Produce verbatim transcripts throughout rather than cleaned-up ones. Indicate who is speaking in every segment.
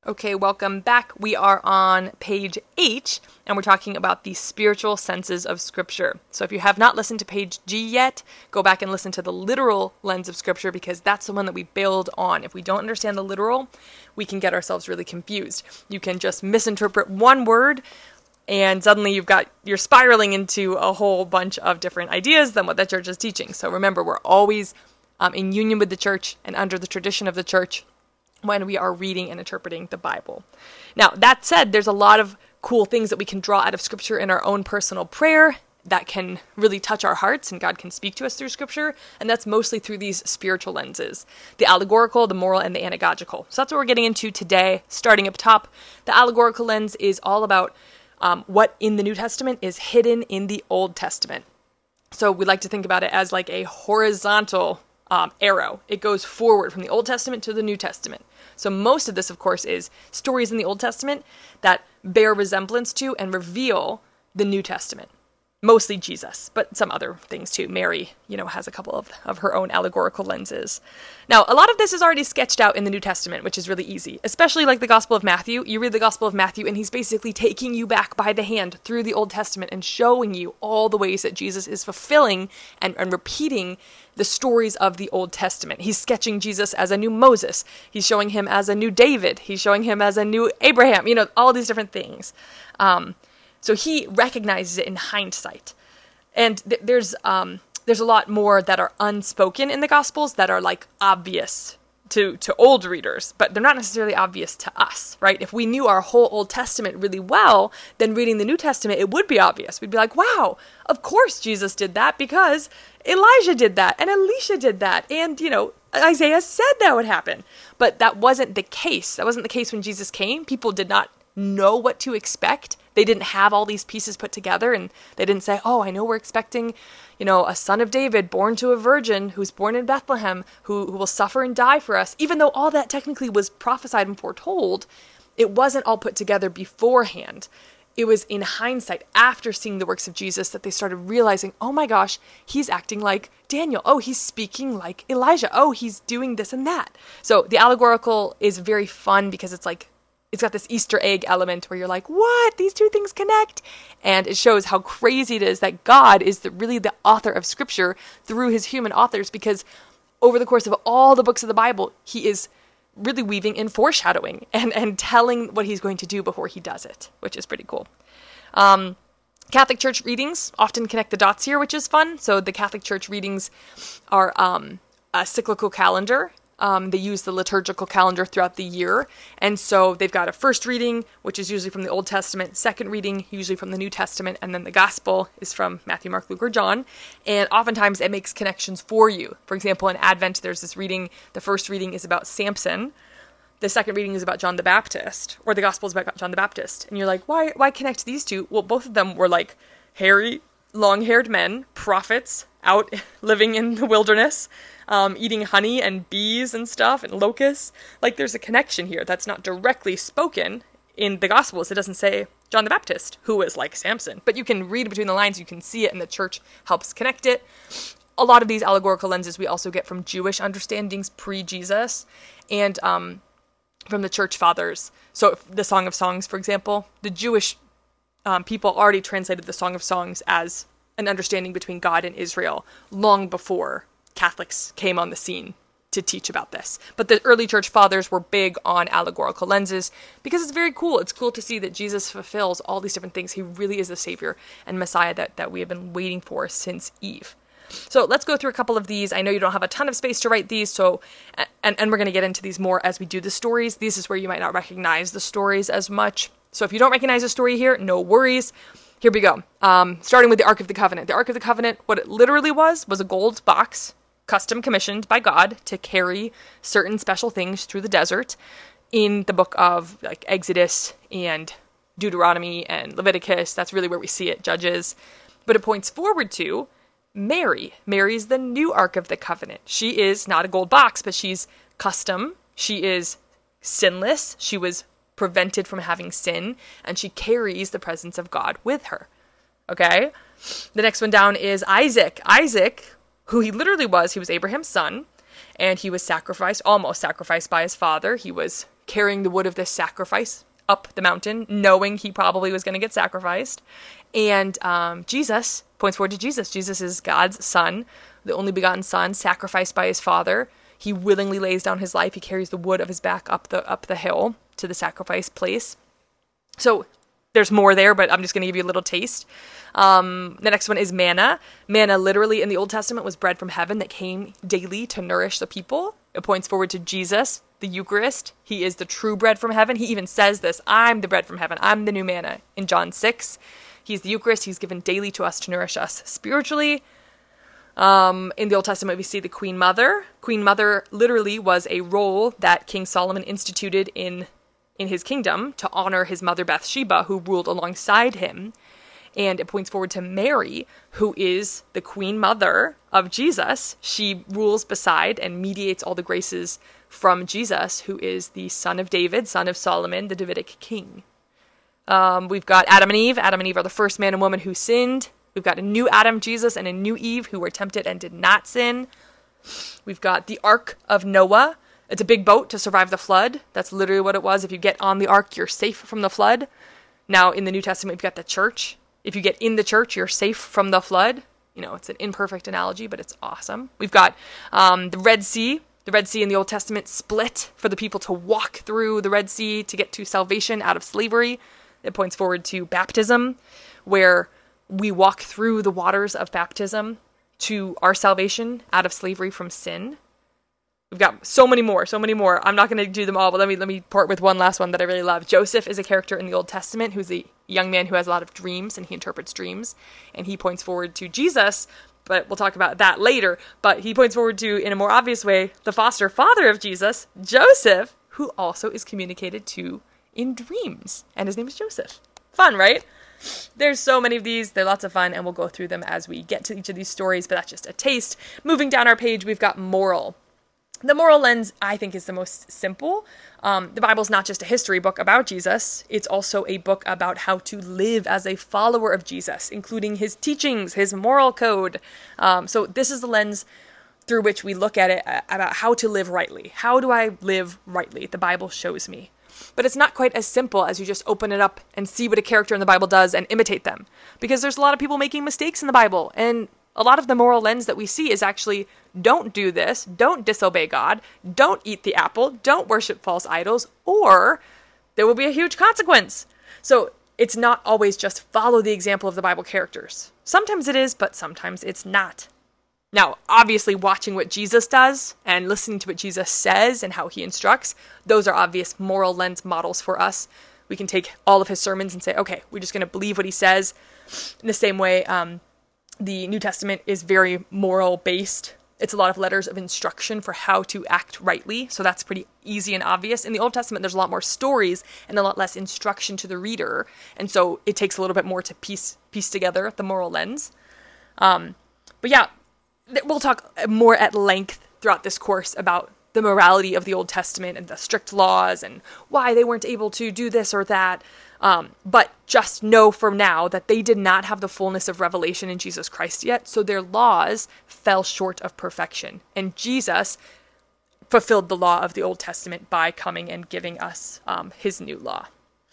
Speaker 1: Okay, welcome back. We are on page H, and we're talking about the spiritual senses of Scripture. So if you have not listened to page G yet, go back and listen to the literal lens of Scripture, because that's the one that we build on. If we don't understand the literal, we can get ourselves really confused. You can just misinterpret one word, and suddenly you've got, you're spiraling into a whole bunch of different ideas than what the church is teaching. So remember, we're always um, in union with the church and under the tradition of the church when we are reading and interpreting the Bible. Now, that said, there's a lot of cool things that we can draw out of Scripture in our own personal prayer that can really touch our hearts, and God can speak to us through Scripture, and that's mostly through these spiritual lenses, the allegorical, the moral, and the anagogical. So that's what we're getting into today, starting up top. The allegorical lens is all about um, what in the New Testament is hidden in the Old Testament. So we like to think about it as like a horizontal um, arrow. It goes forward from the Old Testament to the New Testament. So most of this, of course, is stories in the Old Testament that bear resemblance to and reveal the New Testament. Mostly Jesus, but some other things too. Mary, you know, has a couple of, of her own allegorical lenses. Now, a lot of this is already sketched out in the New Testament, which is really easy, especially like the Gospel of Matthew. You read the Gospel of Matthew, and he's basically taking you back by the hand through the Old Testament and showing you all the ways that Jesus is fulfilling and, and repeating the stories of the Old Testament. He's sketching Jesus as a new Moses. He's showing him as a new David. He's showing him as a new Abraham, you know, all these different things. Um, So he recognizes it in hindsight. And th- there's um, there's a lot more that are unspoken in the Gospels that are like obvious to, to old readers, but they're not necessarily obvious to us, right? If we knew our whole Old Testament really well, then reading the New Testament, it would be obvious. We'd be like, wow, of course Jesus did that because Elijah did that and Elisha did that. And, you know, Isaiah said that would happen. But that wasn't the case. That wasn't the case when Jesus came. People did not know what to expect. They didn't have all these pieces put together, and they didn't say, oh, I know we're expecting, you know, a son of David born to a virgin who's born in Bethlehem, who, who will suffer and die for us. Even though all that technically was prophesied and foretold, it wasn't all put together beforehand. It was in hindsight, after seeing the works of Jesus, that they started realizing, oh my gosh, he's acting like Daniel. Oh, he's speaking like Elijah. Oh, he's doing this and that. So the allegorical is very fun because it's like, it's got this Easter egg element where you're like, what? These two things connect? And it shows how crazy it is that God is the, really the author of Scripture through his human authors, because over the course of all the books of the Bible, he is really weaving in foreshadowing and, and telling what he's going to do before he does it, which is pretty cool. Um, Catholic Church readings often connect the dots here, which is fun. So the Catholic Church readings are um, a cyclical calendar. Um, they use the liturgical calendar throughout the year. And so they've got a first reading, which is usually from the Old Testament, second reading, usually from the New Testament, and then the gospel is from Matthew, Mark, Luke, or John. And oftentimes it makes connections for you. For example, in Advent, there's this reading. The first reading is about Samson. The second reading is about John the Baptist, or the gospel is about John the Baptist. And you're like, why, why connect these two? Well, both of them were like hairy, long-haired men, prophets, out living in the wilderness, um, eating honey and bees and stuff and locusts. Like, there's a connection here that's not directly spoken in the Gospels. It doesn't say John the Baptist, who was like Samson, but you can read between the lines, you can see it, and the church helps connect it. A lot of these allegorical lenses we also get from Jewish understandings pre-Jesus, and um, from the church fathers. So the Song of Songs, for example, the Jewish um, people already translated the Song of Songs as an understanding between God and Israel long before Catholics came on the scene to teach about this. But the early church fathers were big on allegorical lenses because it's very cool. It's cool to see that Jesus fulfills all these different things. He really is the Savior and Messiah that, that we have been waiting for since Eve. So let's go through a couple of these. I know you don't have a ton of space to write these, so and, and we're going to get into these more as we do the stories. This is where you might not recognize the stories as much. So if you don't recognize a story here, no worries. Here we go. Um, starting with the Ark of the Covenant. The Ark of the Covenant, what it literally was, was a gold box, custom commissioned by God to carry certain special things through the desert in the book of like Exodus and Deuteronomy and Leviticus. That's really where we see it, Judges. But it points forward to Mary. Mary's the new Ark of the Covenant. She is not a gold box, but she's custom. She is sinless. She was prevented from having sin, and she carries the presence of God with her. Okay? The next one down is Isaac. Isaac, who he literally was, he was Abraham's son, and he was sacrificed, almost sacrificed by his father. He was carrying the wood of this sacrifice up the mountain, knowing he probably was going to get sacrificed. And um, Jesus points forward to Jesus. Jesus is God's son, the only begotten son, sacrificed by his father. He willingly lays down his life. He carries the wood of his back up the up the hill to the sacrifice place. So there's more there, but I'm just going to give you a little taste. Um, the next one is manna. Manna literally in the Old Testament was bread from heaven that came daily to nourish the people. It points forward to Jesus, the Eucharist. He is the true bread from heaven. He even says this, I'm the bread from heaven. I'm the new manna in John six. He's the Eucharist. He's given daily to us to nourish us spiritually. Um, in the Old Testament, we see the Queen Mother. Queen Mother literally was a role that King Solomon instituted in in his kingdom to honor his mother Bathsheba, who ruled alongside him. And it points forward to Mary, who is the Queen Mother of Jesus. She rules beside and mediates all the graces from Jesus, who is the son of David, son of Solomon, the Davidic king. Um, we've got Adam and Eve. Adam and Eve are the first man and woman who sinned. We've got a new Adam, Jesus, and a new Eve who were tempted and did not sin. We've got the Ark of Noah. It's a big boat to survive the flood. That's literally what it was. If you get on the ark, you're safe from the flood. Now, in the New Testament, we've got the church. If you get in the church, you're safe from the flood. You know, it's an imperfect analogy, but it's awesome. We've got um, the Red Sea. The Red Sea in the Old Testament split for the people to walk through the Red Sea to get to salvation out of slavery. It points forward to baptism, where we walk through the waters of baptism to our salvation out of slavery from sin. We've got so many more, so many more. I'm not going to do them all, but let me let me part with one last one that I really love. Joseph is a character in the Old Testament who's a young man who has a lot of dreams, and he interprets dreams, and he points forward to Jesus, but we'll talk about that later. But he points forward to, in a more obvious way, the foster father of Jesus, Joseph, who also is communicated to in dreams, and his name is Joseph. Fun, right? There's so many of these. They're lots of fun, and we'll go through them as we get to each of these stories, but that's just a taste. Moving down our page, we've got moral. The moral lens, I think, is the most simple. Um, the Bible's not just a history book about Jesus. It's also a book about how to live as a follower of Jesus, including his teachings, his moral code. Um, so this is the lens through which we look at it, uh, about how to live rightly. How do I live rightly? The Bible shows me. But it's not quite as simple as you just open it up and see what a character in the Bible does and imitate them. Because there's a lot of people making mistakes in the Bible, and a lot of the moral lens that we see is actually, don't do this, don't disobey God, don't eat the apple, don't worship false idols, or there will be a huge consequence. So it's not always just follow the example of the Bible characters. Sometimes it is, but sometimes it's not. Now, obviously, watching what Jesus does and listening to what Jesus says and how he instructs, those are obvious moral lens models for us. We can take all of his sermons and say, okay, we're just going to believe what he says. In the same way, um, the New Testament is very moral-based. It's a lot of letters of instruction for how to act rightly, so that's pretty easy and obvious. In the Old Testament, there's a lot more stories and a lot less instruction to the reader, and so it takes a little bit more to piece piece together the moral lens. Um, but yeah, we'll talk more at length throughout this course about the morality of the Old Testament and the strict laws and why they weren't able to do this or that. Um, but just know for now that they did not have the fullness of revelation in Jesus Christ yet, so their laws fell short of perfection. And Jesus fulfilled the law of the Old Testament by coming and giving us um, his new law.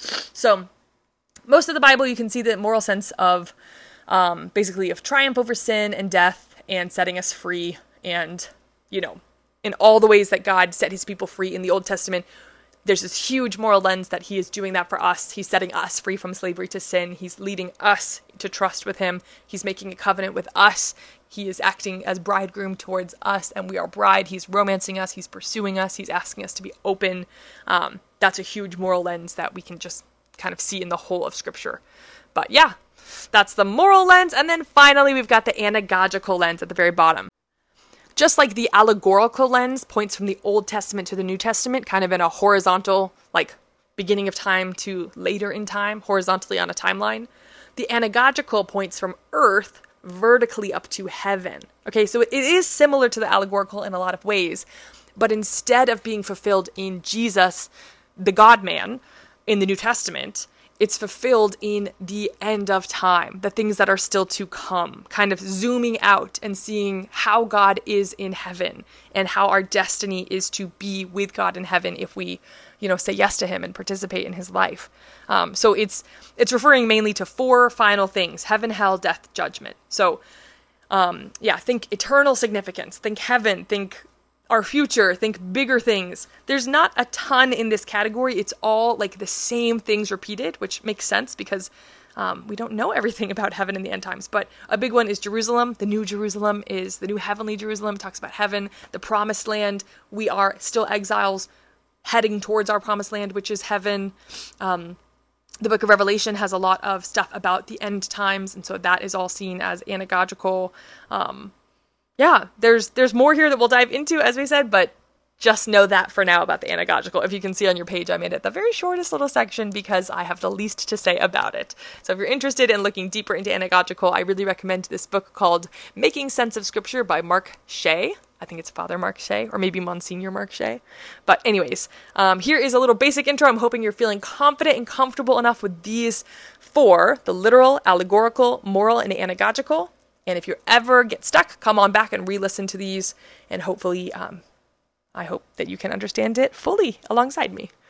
Speaker 1: So most of the Bible, you can see the moral sense of um, basically of triumph over sin and death and setting us free, and, you know, in all the ways that God set his people free in the Old Testament, there's this huge moral lens that he is doing that for us. He's setting us free from slavery to sin. He's leading us to trust with him. He's making a covenant with us. He is acting as bridegroom towards us, and we are bride. He's romancing us. He's pursuing us. He's asking us to be open. Um, that's a huge moral lens that we can just kind of see in the whole of Scripture. But yeah, that's the moral lens. And then finally, we've got the anagogical lens at the very bottom. Just like the allegorical lens points from the Old Testament to the New Testament, kind of in a horizontal, like beginning of time to later in time, horizontally on a timeline, the anagogical points from earth vertically up to heaven. Okay, so it is similar to the allegorical in a lot of ways, but instead of being fulfilled in Jesus, the God-man, in the New Testament, it's fulfilled in the end of time, the things that are still to come, kind of zooming out and seeing how God is in heaven and how our destiny is to be with God in heaven if we, you know, say yes to him and participate in his life. Um, so it's it's referring mainly to four final things: heaven, hell, death, judgment. So um, yeah, think eternal significance, think heaven, think our future, think bigger things. There's not a ton in this category. It's all like the same things repeated, which makes sense because um, we don't know everything about heaven in the end times. But a big one is Jerusalem. The new Jerusalem is the new heavenly Jerusalem. It talks about heaven, the promised land. We are still exiles heading towards our promised land, which is heaven. Um, the book of Revelation has a lot of stuff about the end times. And so that is all seen as anagogical. Um, Yeah, there's there's more here that we'll dive into, as we said, but just know that for now about the anagogical. If you can see on your page, I made it the very shortest little section because I have the least to say about it. So if you're interested in looking deeper into anagogical, I really recommend this book called Making Sense of Scripture by Mark Shea. I think it's Father Mark Shea, or maybe Monsignor Mark Shea. But anyways, um, here is a little basic intro. I'm hoping you're feeling confident and comfortable enough with these four: the literal, allegorical, moral, and anagogical. And if you ever get stuck, come on back and re-listen to these, and hopefully, um, I hope that you can understand it fully alongside me.